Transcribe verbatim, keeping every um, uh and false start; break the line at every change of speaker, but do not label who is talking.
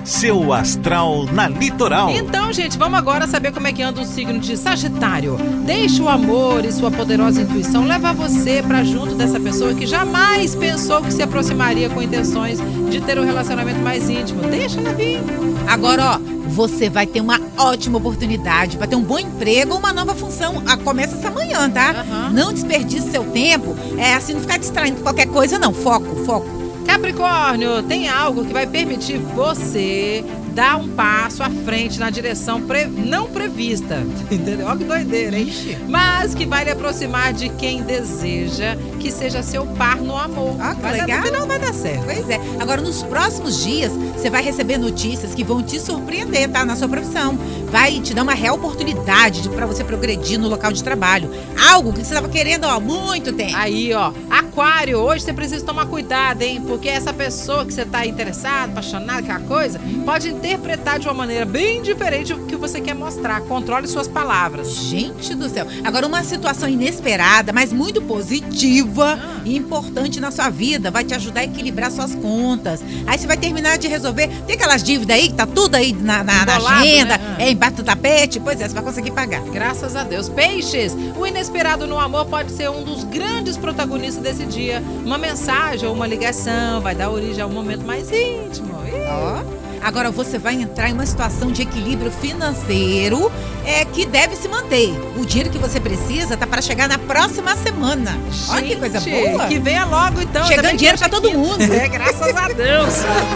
Seu astral na Litoral.
Então, gente, vamos agora saber como é que anda o signo de Sagitário. Deixe o amor e sua poderosa intuição levar você pra junto dessa pessoa que jamais pensou que se aproximaria com intenções de ter um relacionamento mais íntimo. Deixa ela vir.
Agora, ó, você vai ter uma ótima oportunidade para ter um bom emprego ou uma nova função. Ah, começa essa manhã, tá?
Uhum.
Não desperdice seu tempo, é assim, não ficar distraindo qualquer coisa, não. Foco, foco.
Capricórnio, tem algo que vai permitir você dar um passo à frente na direção pre... não prevista. Entendeu? Olha que doideira, hein?
Ixi.
Mas que vai lhe aproximar de quem deseja que seja seu par no amor.
Ah, que
vai
legal.
Dar, no final vai dar certo.
Pois é. Agora, nos próximos dias, você vai receber notícias que vão te surpreender, tá? Na sua profissão. Vai te dar uma real oportunidade para você progredir no local de trabalho. Algo que você estava querendo há muito tempo.
Aí, ó, Aquário, hoje você precisa tomar cuidado, hein? Porque essa pessoa que você tá interessado, apaixonado, aquela coisa, pode interpretar de uma maneira bem diferente do que você quer mostrar. Controle suas palavras.
Gente do céu. Agora, uma situação inesperada, mas muito positiva
Ah.
e importante na sua vida. Vai te ajudar a equilibrar suas contas. Aí você vai terminar de resolver. Tem aquelas dívidas aí que tá tudo aí na, na, na
Embolado,
agenda,
né?
é embaixo do tapete. Pois é, você vai conseguir pagar.
Graças a Deus. Peixes, o inesperado no amor pode ser um dos grandes protagonistas desse dia. Uma mensagem ou uma ligação vai dar origem a um momento mais íntimo. Ih.
Ó. Agora você vai entrar em uma situação de equilíbrio financeiro é, que deve se manter. O dinheiro que você precisa tá para chegar na próxima semana. Olha que coisa
Gente,
boa.
Que venha logo então.
Chegando
Também
dinheiro
quero
pra todo
check-in.
mundo.
É, graças a Deus.